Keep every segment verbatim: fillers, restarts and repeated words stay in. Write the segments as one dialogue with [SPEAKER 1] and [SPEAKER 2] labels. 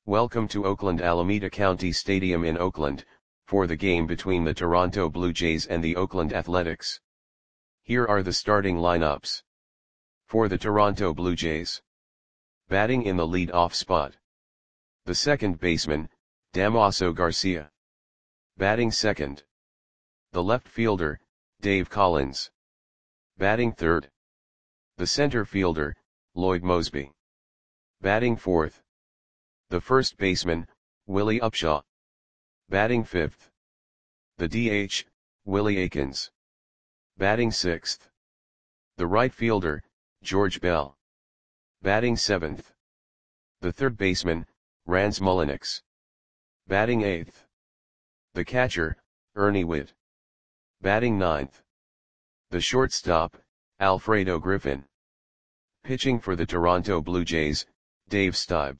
[SPEAKER 1] Welcome to Oakland Alameda County Stadium in Oakland, for the game between the Toronto Blue Jays and the Oakland Athletics. Here are the starting lineups. For the Toronto Blue Jays. Batting in the lead-off spot. The second baseman, Damaso Garcia. Batting second. The left fielder, Dave Collins. Batting third. The center fielder, Lloyd Moseby. Batting fourth. The first baseman, Willie Upshaw. Batting fifth. The D H, Willie Aikens. Batting sixth. The right fielder, George Bell. Batting seventh. The third baseman, Rans Mulliniks. Batting eighth. The catcher, Ernie Whitt. Batting ninth. The shortstop, Alfredo Griffin. Pitching for the Toronto Blue Jays, Dave Stieb.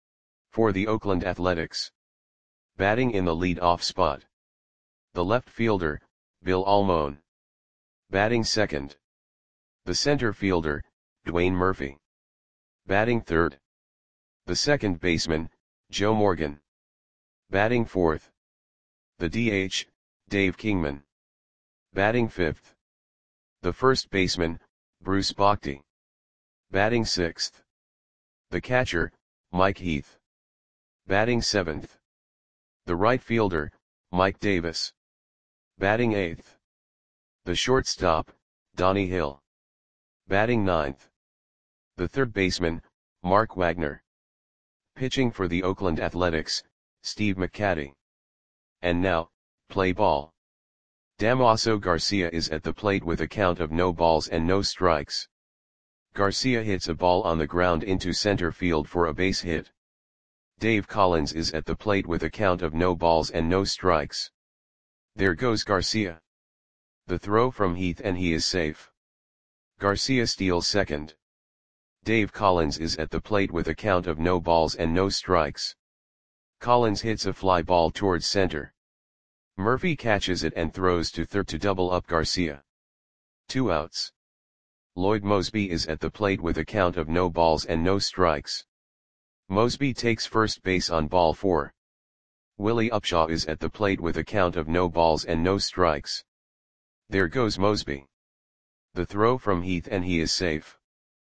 [SPEAKER 1] For the Oakland Athletics. Batting in the lead-off spot. The left fielder, Bill Almon. Batting second. The center fielder, Dwayne Murphy. Batting third. The second baseman, Joe Morgan. Batting fourth. The D H, Dave Kingman. Batting fifth. The first baseman, Bruce Bochy. Batting sixth. The catcher, Mike Heath. Batting seventh. The right fielder, Mike Davis. Batting eighth. The shortstop, Donnie Hill. Batting ninth. The third baseman, Mark Wagner. Pitching for the Oakland Athletics, Steve McCatty. And now, play ball. Damaso Garcia is at the plate with a count of no balls and no strikes. Garcia hits a ball on the ground into center field for a base hit. Dave Collins is at the plate with a count of no balls and no strikes. There goes Garcia. The throw from Heath and he is safe. Garcia steals second. Dave Collins is at the plate with a count of no balls and no strikes. Collins hits a fly ball towards center. Murphy catches it and throws to third to double up Garcia. Two outs. Lloyd Moseby is at the plate with a count of no balls and no strikes. Moseby takes first base on ball four. Willie Upshaw is at the plate with a count of no balls and no strikes. There goes Moseby. The throw from Heath and he is safe.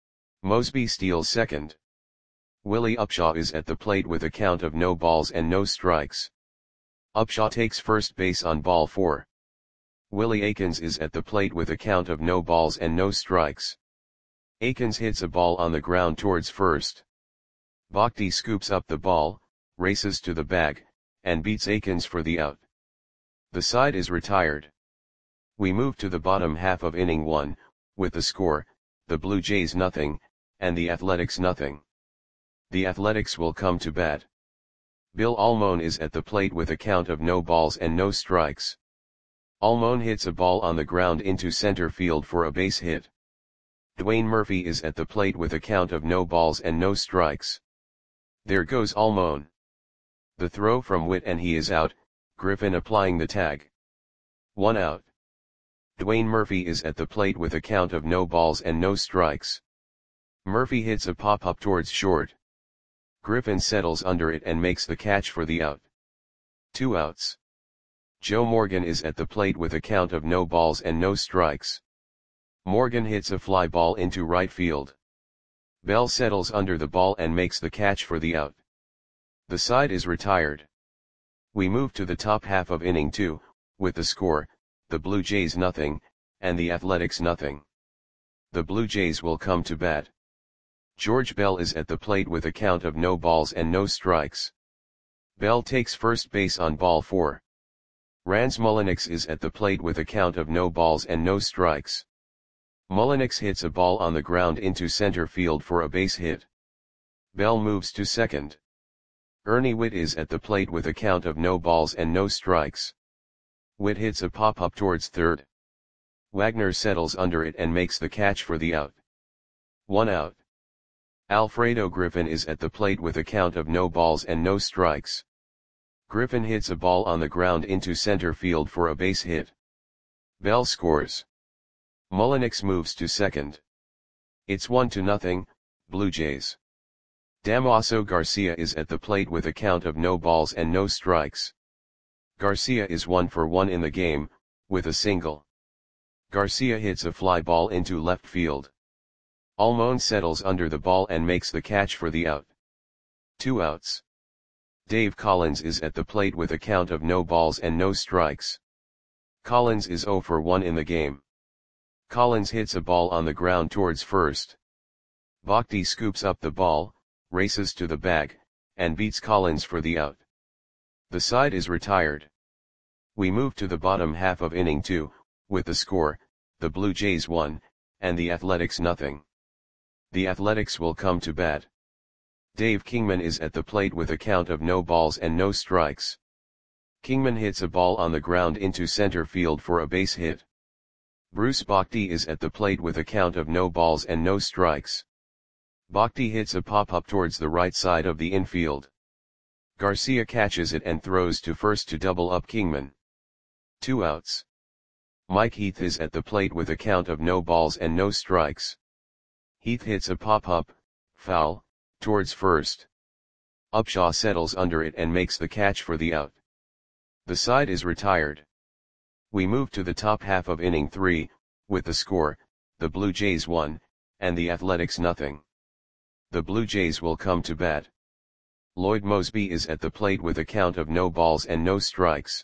[SPEAKER 1] Moseby steals second. Willie Upshaw is at the plate with a count of no balls and no strikes. Upshaw takes first base on ball four. Willie Aikens is at the plate with a count of no balls and no strikes. Aikens hits a ball on the ground towards first. Bochy scoops up the ball, races to the bag, and beats Aikens for the out. The side is retired. We move to the bottom half of inning one, with the score, the Blue Jays nothing, and the Athletics nothing. The Athletics will come to bat. Bill Almon is at the plate with a count of no balls and no strikes. Almon hits a ball on the ground into center field for a base hit. Dwayne Murphy is at the plate with a count of no balls and no strikes. There goes Almon. The throw from Whitt and he is out, Griffin applying the tag. One out. Dwayne Murphy is at the plate with a count of no balls and no strikes. Murphy hits a pop-up towards short. Griffin settles under it and makes the catch for the out. Two outs. Joe Morgan is at the plate with a count of no balls and no strikes. Morgan hits a fly ball into right field. Bell settles under the ball and makes the catch for the out. The side is retired. We move to the top half of inning two, with the score, the Blue Jays nothing, and the Athletics nothing. The Blue Jays will come to bat. George Bell is at the plate with a count of no balls and no strikes. Bell takes first base on ball four. Rans Mulliniks is at the plate with a count of no balls and no strikes. Mulliniks hits a ball on the ground into center field for a base hit. Bell moves to second. Ernie Whitt is at the plate with a count of no balls and no strikes. Whitt hits a pop-up towards third. Wagner settles under it and makes the catch for the out. One out. Alfredo Griffin is at the plate with a count of no balls and no strikes. Griffin hits a ball on the ground into center field for a base hit. Bell scores. Mulliniks moves to second. It's one to nothing, Blue Jays. Damaso Garcia is at the plate with a count of no balls and no strikes. Garcia is one for one in the game, with a single. Garcia hits a fly ball into left field. Almon settles under the ball and makes the catch for the out. Two outs. Dave Collins is at the plate with a count of no balls and no strikes. Collins is zero for one in the game. Collins hits a ball on the ground towards first. Bhakti scoops up the ball, races to the bag, and beats Collins for the out. The side is retired. We move to the bottom half of inning two, with the score, the Blue Jays one, and the Athletics nothing. The Athletics will come to bat. Dave Kingman is at the plate with a count of no balls and no strikes. Kingman hits a ball on the ground into center field for a base hit. Bruce Bhakti is at the plate with a count of no balls and no strikes. Bhakti hits a pop-up towards the right side of the infield. Garcia catches it and throws to first to double up Kingman. Two outs. Mike Heath is at the plate with a count of no balls and no strikes. Heath hits a pop-up, foul, towards first. Upshaw settles under it and makes the catch for the out. The side is retired. We move to the top half of inning three, with the score, the Blue Jays one, and the Athletics nothing. The Blue Jays will come to bat. Lloyd Moseby is at the plate with a count of no balls and no strikes.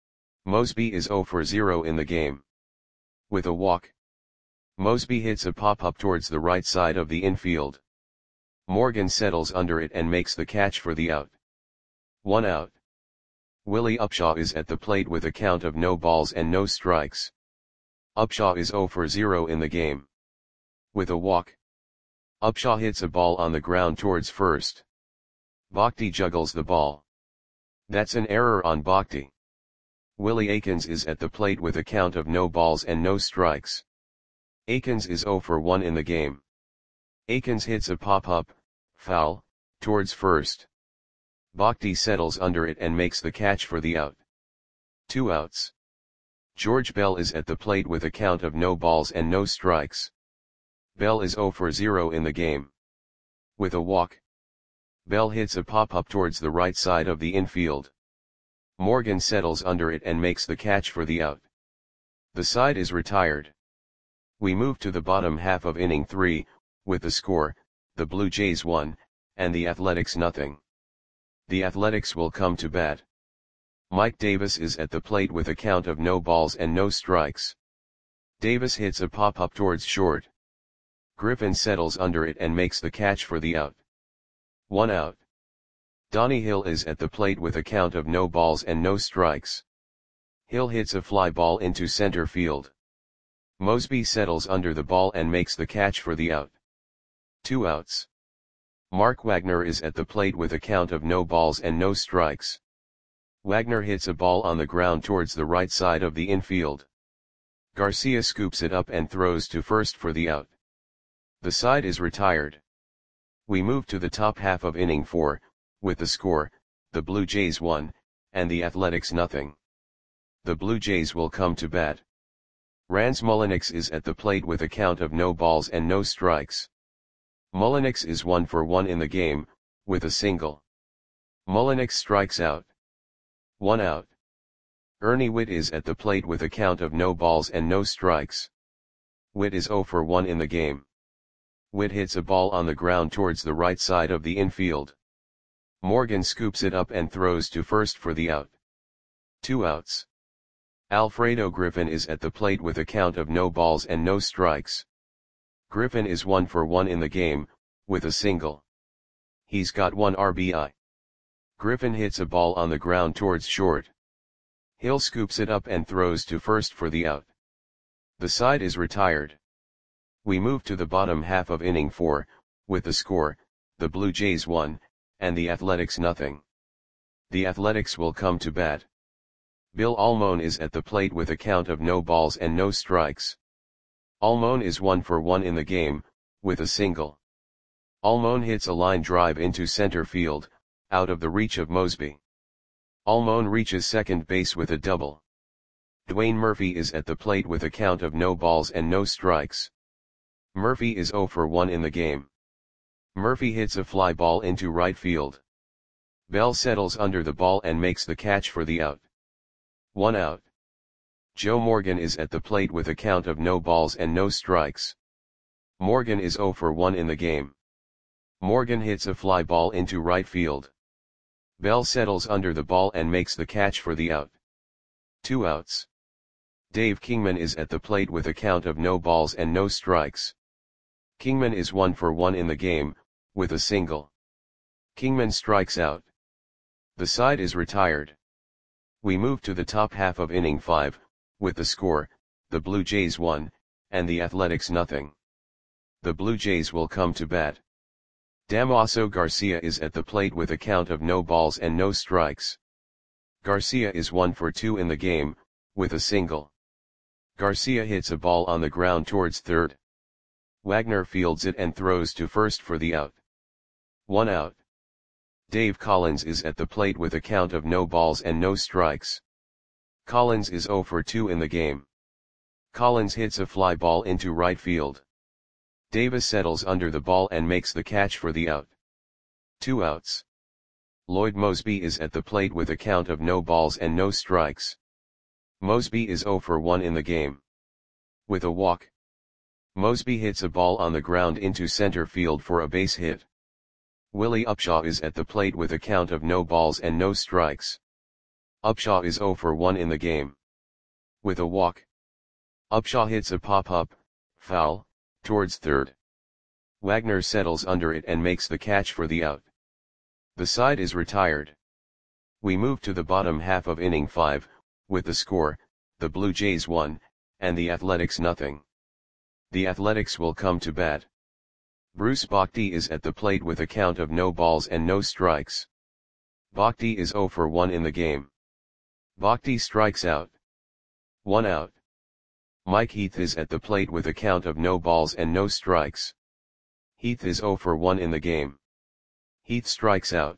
[SPEAKER 1] Moseby is zero for zero in the game. With a walk. Moseby hits a pop-up towards the right side of the infield. Morgan settles under it and makes the catch for the out. One out. Willie Upshaw is at the plate with a count of no balls and no strikes. Upshaw is zero for zero in the game. With a walk. Upshaw hits a ball on the ground towards first. Bhakti juggles the ball. That's an error on Bhakti. Willie Aikens is at the plate with a count of no balls and no strikes. Aikens is zero for one in the game. Aikens hits a pop-up, foul, towards first. Bhakti settles under it and makes the catch for the out. Two outs. George Bell is at the plate with a count of no balls and no strikes. Bell is zero for zero in the game. With a walk. Bell hits a pop-up towards the right side of the infield. Morgan settles under it and makes the catch for the out. The side is retired. We move to the bottom half of inning three, with the score, the Blue Jays one, and the Athletics nothing. The Athletics will come to bat. Mike Davis is at the plate with a count of no balls and no strikes. Davis hits a pop-up towards short. Griffin settles under it and makes the catch for the out. One out. Donnie Hill is at the plate with a count of no balls and no strikes. Hill hits a fly ball into center field. Moseby settles under the ball and makes the catch for the out. Two outs. Mark Wagner is at the plate with a count of no balls and no strikes. Wagner hits a ball on the ground towards the right side of the infield. Garcia scoops it up and throws to first for the out. The side is retired. We move to the top half of inning four, with the score, the Blue Jays one, and the Athletics nothing. The Blue Jays will come to bat. Rans Mulliniks is at the plate with a count of no balls and no strikes. Mulliniks is one for one in the game, with a single. Mulliniks strikes out. One out. Ernie Witt is at the plate with a count of no balls and no strikes. Witt is zero for one in the game. Witt hits a ball on the ground towards the right side of the infield. Morgan scoops it up and throws to first for the out. Two outs. Alfredo Griffin is at the plate with a count of no balls and no strikes. Griffin is one for one in the game, with a single. He's got one R B I. Griffin hits a ball on the ground towards short. Hill scoops it up and throws to first for the out. The side is retired. We move to the bottom half of inning four, with the score, the Blue Jays one, and the Athletics nothing. The Athletics will come to bat. Bill Almon is at the plate with a count of no balls and no strikes. Almon is one for one in the game, with a single. Almon hits a line drive into center field, out of the reach of Moseby. Almon reaches second base with a double. Dwayne Murphy is at the plate with a count of no balls and no strikes. Murphy is zero for one in the game. Murphy hits a fly ball into right field. Bell settles under the ball and makes the catch for the out. One out. Joe Morgan is at the plate with a count of no balls and no strikes. Morgan is zero for one in the game. Morgan hits a fly ball into right field. Bell settles under the ball and makes the catch for the out. Two outs. Dave Kingman is at the plate with a count of no balls and no strikes. Kingman is one for one in the game, with a single. Kingman strikes out. The side is retired. We move to the top half of inning five, with the score, the Blue Jays one, and the Athletics nothing. The Blue Jays will come to bat. Damaso Garcia is at the plate with a count of no balls and no strikes. Garcia is one for two in the game, with a single. Garcia hits a ball on the ground towards third. Wagner fields it and throws to first for the out. One out. Dave Collins is at the plate with a count of no balls and no strikes. Collins is zero for two in the game. Collins hits a fly ball into right field. Davis settles under the ball and makes the catch for the out. Two outs. Lloyd Moseby is at the plate with a count of no balls and no strikes. Moseby is zero for one in the game. With a walk. Moseby hits a ball on the ground into center field for a base hit. Willie Upshaw is at the plate with a count of no balls and no strikes. Upshaw is zero for one in the game. With a walk. Upshaw hits a pop-up, foul, towards third. Wagner settles under it and makes the catch for the out. The side is retired. We move to the bottom half of inning five, with the score, the Blue Jays one, and the Athletics nothing. The Athletics will come to bat. Bruce Bhakdi is at the plate with a count of no balls and no strikes. Bhakdi is zero for one in the game. Bhakdi strikes out. One out. Mike Heath is at the plate with a count of no balls and no strikes. Heath is zero for one in the game. Heath strikes out.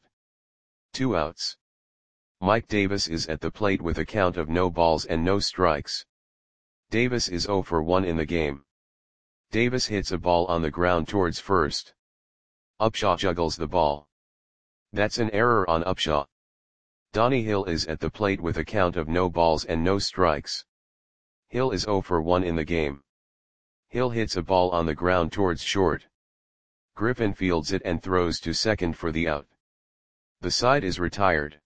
[SPEAKER 1] Two outs. Mike Davis is at the plate with a count of no balls and no strikes. Davis is zero for one in the game. Davis hits a ball on the ground towards first. Upshaw juggles the ball. That's an error on Upshaw. Donnie Hill is at the plate with a count of no balls and no strikes. Hill is zero for one in the game. Hill hits a ball on the ground towards short. Griffin fields it and throws to second for the out. The side is retired.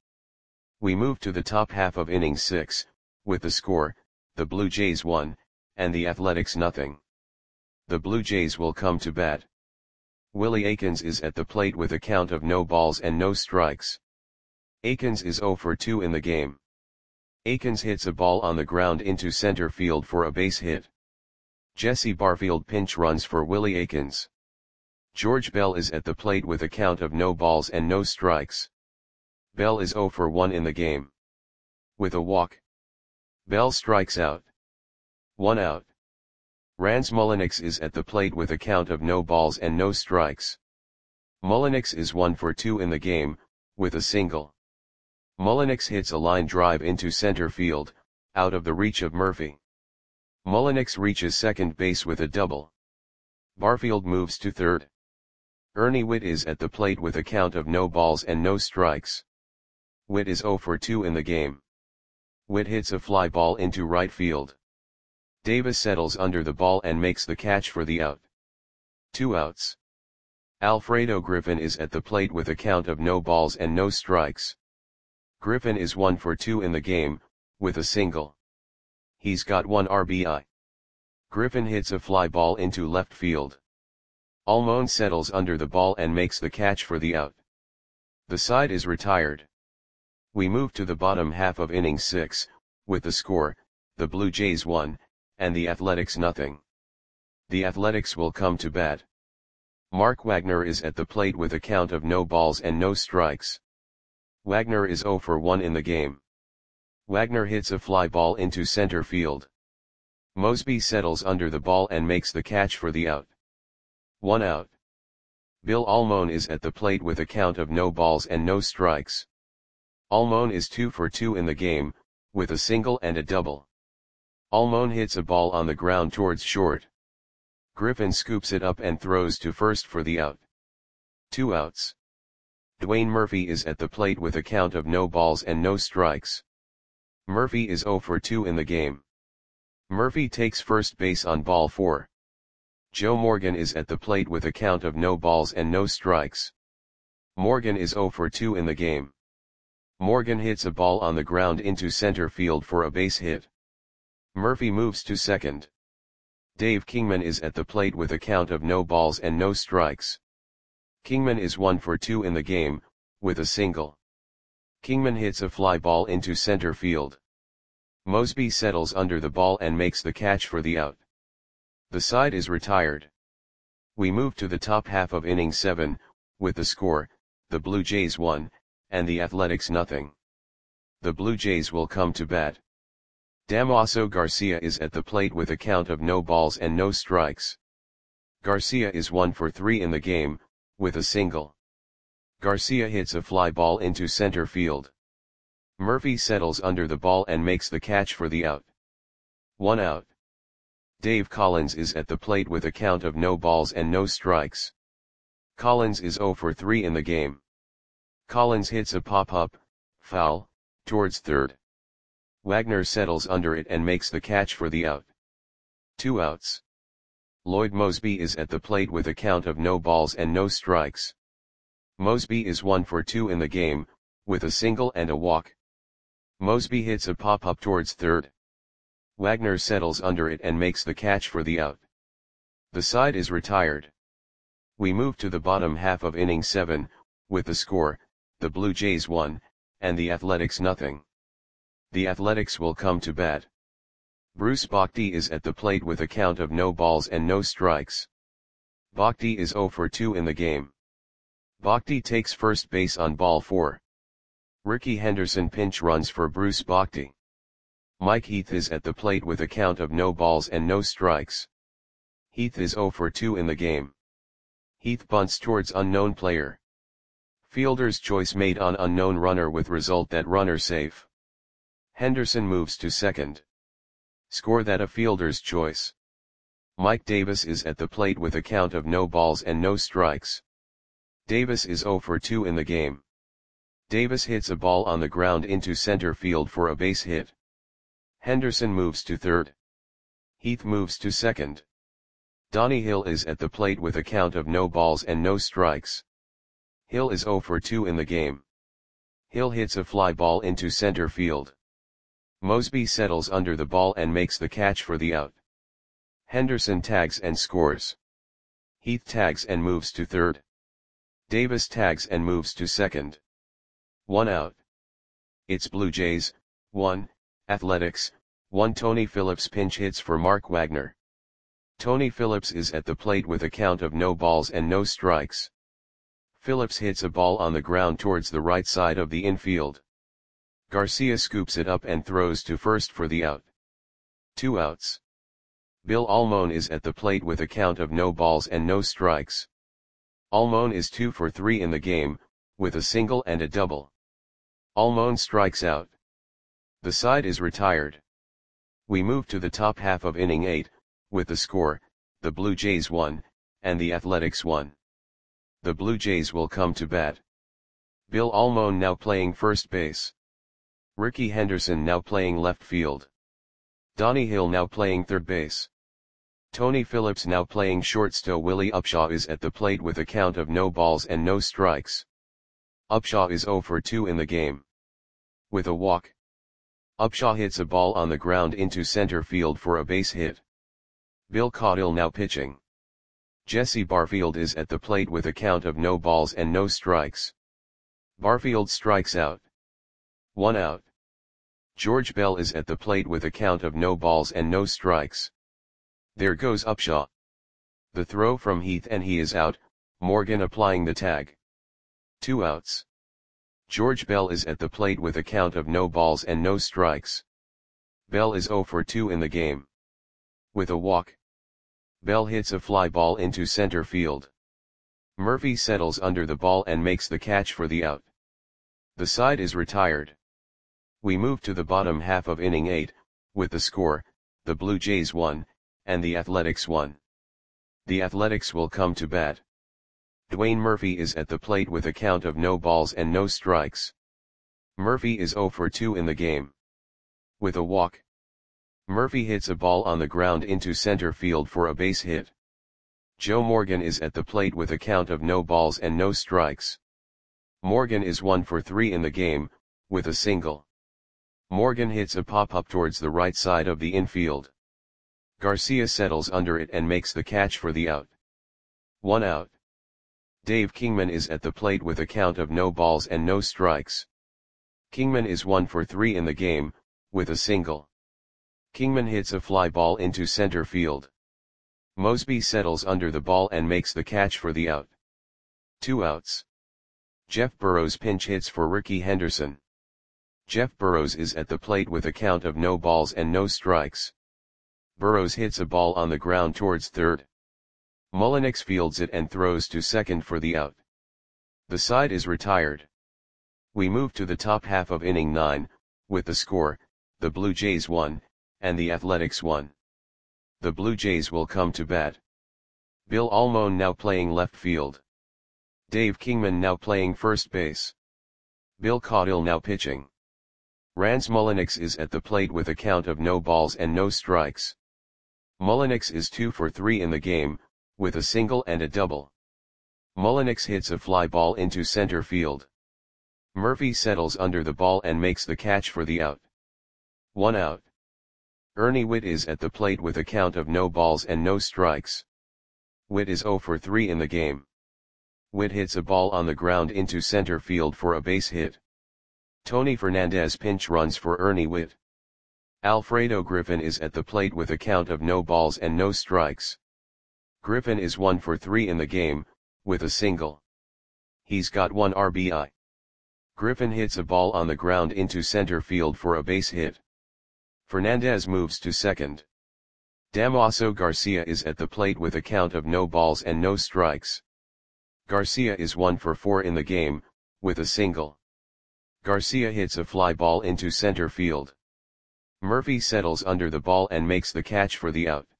[SPEAKER 1] We move to the top half of inning six, with the score, the Blue Jays one, and the Athletics nothing. The Blue Jays will come to bat. Willie Aikens is at the plate with a count of no balls and no strikes. Aikens is zero for two in the game. Aikens hits a ball on the ground into center field for a base hit. Jesse Barfield pinch runs for Willie Aikens. George Bell is at the plate with a count of no balls and no strikes. Bell is zero for one in the game. With a walk. Bell strikes out. One out. Rance Mulliniks is at the plate with a count of no balls and no strikes. Mulliniks is one for two in the game, with a single. Mulliniks hits a line drive into center field, out of the reach of Murphy. Mulliniks reaches second base with a double. Barfield moves to third. Ernie Whitt is at the plate with a count of no balls and no strikes. Whitt is zero for two in the game. Whitt hits a fly ball into right field. Davis settles under the ball and makes the catch for the out. Two outs. Alfredo Griffin is at the plate with a count of no balls and no strikes. Griffin is one for two in the game, with a single. He's got one R B I. Griffin hits a fly ball into left field. Almon settles under the ball and makes the catch for the out. The side is retired. We move to the bottom half of inning six, with the score, the Blue Jays one, and the Athletics nothing. The Athletics will come to bat. Mark Wagner is at the plate with a count of no balls and no strikes. Wagner is zero for one in the game. Wagner hits a fly ball into center field. Moseby settles under the ball and makes the catch for the out. One out. Bill Almon is at the plate with a count of no balls and no strikes. Almon is two for two in the game, with a single and a double. Almon hits a ball on the ground towards short. Griffin scoops it up and throws to first for the out. Two outs. Dwayne Murphy is at the plate with a count of no balls and no strikes. Murphy is oh for two in the game. Murphy takes first base on ball four. Joe Morgan is at the plate with a count of no balls and no strikes. Morgan is oh for two in the game. Morgan hits a ball on the ground into center field for a base hit. Murphy moves to second. Dave Kingman is at the plate with a count of no balls and no strikes. Kingman is one for two in the game, with a single. Kingman hits a fly ball into center field. Mosby settles under the ball and makes the catch for the out. The side is retired. We move to the top half of inning seven, with the score, the Blue Jays one, and the Athletics nothing. The Blue Jays will come to bat. Damaso Garcia is at the plate with a count of no balls and no strikes. Garcia is one for three in the game, with a single. Garcia hits a fly ball into center field. Murphy settles under the ball and makes the catch for the out. One out. Dave Collins is at the plate with a count of no balls and no strikes. Collins is oh for three in the game. Collins hits a pop-up, foul, towards third. Wagner settles under it and makes the catch for the out. Two outs. Lloyd Mosby is at the plate with a count of no balls and no strikes. Mosby is one for two in the game, with a single and a walk. Mosby hits a pop-up towards third. Wagner settles under it and makes the catch for the out. The side is retired. We move to the bottom half of inning seven, with the score, the Blue Jays one, and the Athletics nothing. The Athletics will come to bat. Bruce Bochy is at the plate with a count of no balls and no strikes. Bochy is oh for two in the game. Bochy takes first base on ball four. Ricky Henderson pinch runs for Bruce Bochy. Mike Heath is at the plate with a count of no balls and no strikes. Heath is oh for two in the game. Heath bunts towards unknown player. Fielder's choice made on unknown runner with result that runner safe. Henderson moves to second. Score that a fielder's choice. Mike Davis is at the plate with a count of no balls and no strikes. Davis is oh for two in the game. Davis hits a ball on the ground into center field for a base hit. Henderson moves to third. Heath moves to second. Donnie Hill is at the plate with a count of no balls and no strikes. Hill is oh for two in the game. Hill hits a fly ball into center field. Mosby settles under the ball and makes the catch for the out. Henderson tags and scores. Heath tags and moves to third. Davis tags and moves to second. One out. It's Blue Jays, one, Athletics, one. Tony Phillips pinch hits for Mark Wagner. Tony Phillips is at the plate with a count of no balls and no strikes. Phillips hits a ball on the ground towards the right side of the infield. Garcia scoops it up and throws to first for the out. Two outs. Bill Almon is at the plate with a count of no balls and no strikes. Almon is two for three in the game, with a single and a double. Almon strikes out. The side is retired. We move to the top half of inning eight, with the score, the Blue Jays one, and the Athletics one. The Blue Jays will come to bat. Bill Almon now playing first base. Ricky Henderson now playing left field. Donnie Hill now playing third base. Tony Phillips now playing shortstop. Willie Upshaw is at the plate with a count of no balls and no strikes. Upshaw is oh for two in the game. With a walk. Upshaw hits a ball on the ground into center field for a base hit. Bill Caudill now pitching. Jesse Barfield is at the plate with a count of no balls and no strikes. Barfield strikes out. One out. George Bell is at the plate with a count of no balls and no strikes. There goes Upshaw. The throw from Heath and he is out, Morgan applying the tag. Two outs. George Bell is at the plate with a count of no balls and no strikes. Bell is oh for two in the game. With a walk. Bell hits a fly ball into center field. Murphy settles under the ball and makes the catch for the out. The side is retired. We move to the bottom half of inning eight, with the score, the Blue Jays one, and the Athletics one. The Athletics will come to bat. Dwayne Murphy is at the plate with a count of no balls and no strikes. Murphy is zero for two in the game. With a walk, Murphy hits a ball on the ground into center field for a base hit. Joe Morgan is at the plate with a count of no balls and no strikes. Morgan is one for three in the game, with a single. Morgan hits a pop-up towards the right side of the infield. Garcia settles under it and makes the catch for the out. One out. Dave Kingman is at the plate with a count of no balls and no strikes. Kingman is one for three in the game, with a single. Kingman hits a fly ball into center field. Mosby settles under the ball and makes the catch for the out. Two outs. Jeff Burrows pinch hits for Rickey Henderson. Jeff Burrows is at the plate with a count of no balls and no strikes. Burrows hits a ball on the ground towards third. Mullenix fields it and throws to second for the out. The side is retired. We move to the top half of inning nine, with the score, the Blue Jays won, and the Athletics won. The Blue Jays will come to bat. Bill Almon now playing left field. Dave Kingman now playing first base. Bill Caudill now pitching. Rans Mullenix is at the plate with a count of no balls and no strikes. Mullenix is two for three in the game, with a single and a double. Mullenix hits a fly ball into center field. Murphy settles under the ball and makes the catch for the out. One out. Ernie Whitt is at the plate with a count of no balls and no strikes. Whitt is zero for three in the game. Whitt hits a ball on the ground into center field for a base hit. Tony Fernandez pinch runs for Ernie Whitt. Alfredo Griffin is at the plate with a count of no balls and no strikes. Griffin is one for three in the game, with a single. He's got one R B I. Griffin hits a ball on the ground into center field for a base hit. Fernandez moves to second. Damaso Garcia is at the plate with a count of no balls and no strikes. Garcia is one for four in the game, with a single. Garcia hits a fly ball into center field. Murphy settles under the ball and makes the catch for the out.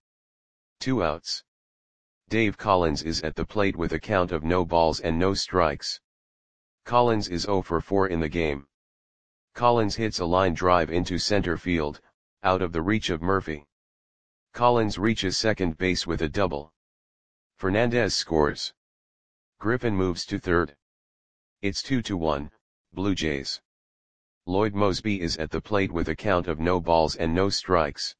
[SPEAKER 1] Two outs. Dave Collins is at the plate with a count of no balls and no strikes. Collins is zero for four in the game. Collins hits a line drive into center field, out of the reach of Murphy. Collins reaches second base with a double. Fernandez scores. Griffin moves to third. It's two to one, Blue Jays. Lloyd Mosby is at the plate with a count of no balls and no strikes.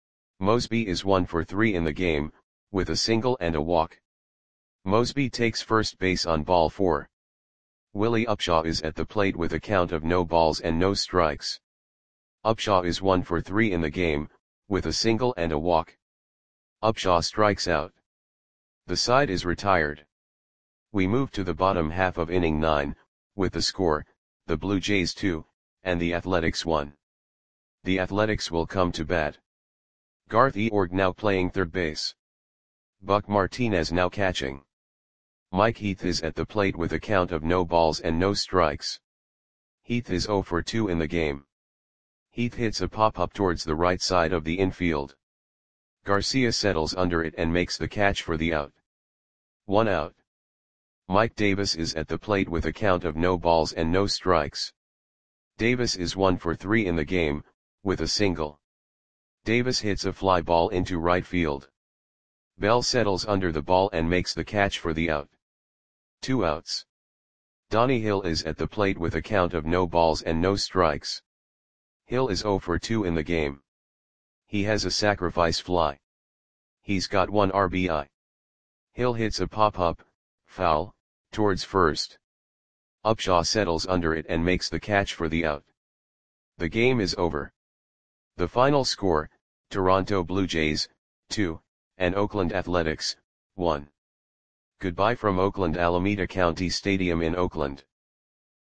[SPEAKER 1] Mosby is one for three in the game, with a single and a walk. Mosby takes first base on ball four. Willie Upshaw is at the plate with a count of no balls and no strikes. Upshaw is one for three in the game, with a single and a walk. Upshaw strikes out. The side is retired. We move to the bottom half of inning nine, with the score, the Blue Jays two, and the Athletics one. The Athletics will come to bat. Garth Eorg now playing third base. Buck Martinez now catching. Mike Heath is at the plate with a count of no balls and no strikes. Heath is zero for two in the game. Heath hits a pop-up towards the right side of the infield. Garcia settles under it and makes the catch for the out. One out. Mike Davis is at the plate with a count of no balls and no strikes. Davis is one for three in the game, with a single. Davis hits a fly ball into right field. Bell settles under the ball and makes the catch for the out. Two outs. Donnie Hill is at the plate with a count of no balls and no strikes. Hill is zero for two in the game. He has a sacrifice fly. He's got one R B I. Hill hits a pop-up, foul, towards first. Upshaw settles under it and makes the catch for the out. The game is over. The final score, Toronto Blue Jays, two, and Oakland Athletics, one. Goodbye from Oakland Alameda County Stadium in Oakland.